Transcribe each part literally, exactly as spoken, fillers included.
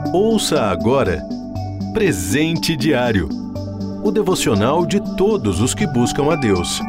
Ouça agora Presente Diário, o devocional de todos os que buscam a Deus.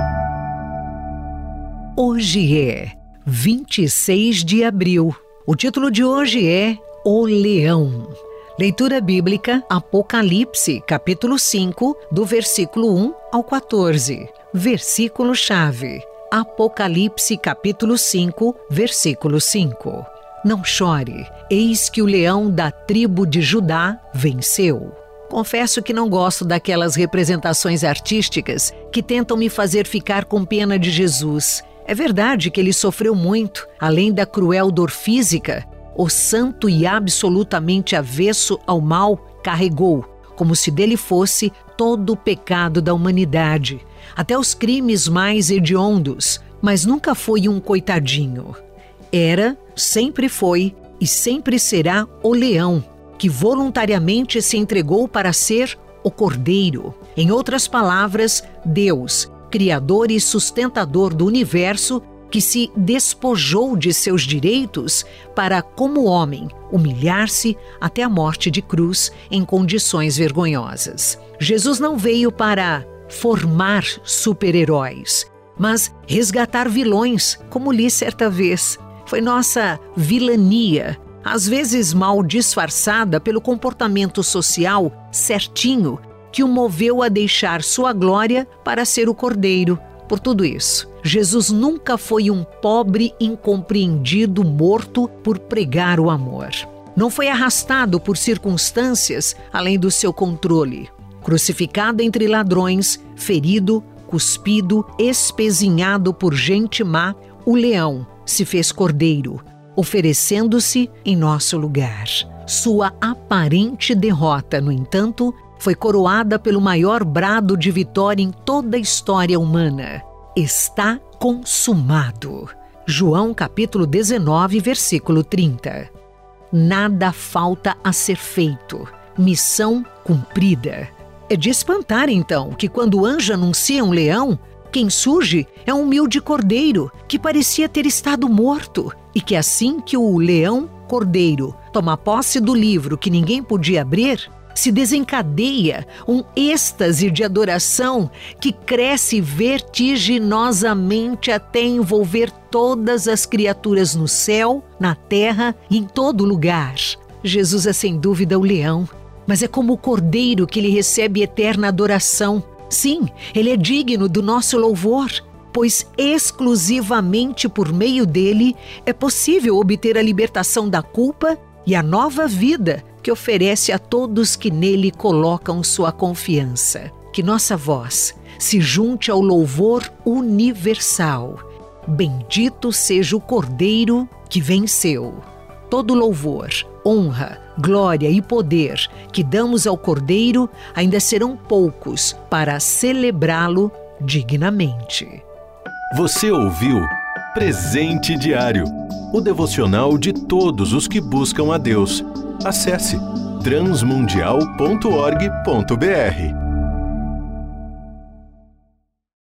Hoje é vinte e seis de abril. O título de hoje é O Leão. Leitura bíblica, Apocalipse, capítulo cinco, do versículo um ao quatorze. Versículo-chave, Apocalipse, capítulo cinco, versículo cinco. Não chore, eis que o leão da tribo de Judá venceu. Confesso que não gosto daquelas representações artísticas que tentam me fazer ficar com pena de Jesus. É verdade que ele sofreu muito, além da cruel dor física. O santo e absolutamente avesso ao mal carregou, como se dele fosse todo o pecado da humanidade, até os crimes mais hediondos, mas nunca foi um coitadinho. Era, sempre foi e sempre será o leão, que voluntariamente se entregou para ser o cordeiro. Em outras palavras, Deus, criador e sustentador do universo, que se despojou de seus direitos para, como homem, humilhar-se até a morte de cruz em condições vergonhosas. Jesus não veio para formar super-heróis, mas resgatar vilões, como li certa vez. Foi nossa vilania, às vezes mal disfarçada pelo comportamento social certinho, que o moveu a deixar sua glória para ser o cordeiro. Por tudo isso, Jesus nunca foi um pobre incompreendido morto por pregar o amor. Não foi arrastado por circunstâncias além do seu controle. Crucificado entre ladrões, ferido, cuspido, espezinhado por gente má, o leão se fez cordeiro, oferecendo-se em nosso lugar. Sua aparente derrota, no entanto, foi coroada pelo maior brado de vitória em toda a história humana. Está consumado. João capítulo dezenove, versículo trinta. Nada falta a ser feito. Missão cumprida. É de espantar, então, que quando o anjo anuncia um leão, quem surge é um humilde cordeiro que parecia ter estado morto e que assim que o leão cordeiro toma posse do livro que ninguém podia abrir, se desencadeia um êxtase de adoração que cresce vertiginosamente até envolver todas as criaturas no céu, na terra e em todo lugar. Jesus é sem dúvida o leão, mas é como o cordeiro que ele recebe eterna adoração. Sim, ele é digno do nosso louvor, pois exclusivamente por meio dele é possível obter a libertação da culpa e a nova vida que oferece a todos que nele colocam sua confiança. Que nossa voz se junte ao louvor universal. Bendito seja o Cordeiro que venceu. Todo louvor, honra, glória e poder que damos ao Cordeiro ainda serão poucos para celebrá-lo dignamente. Você ouviu Presente Diário, o devocional de todos os que buscam a Deus. Acesse transmundial ponto org ponto br.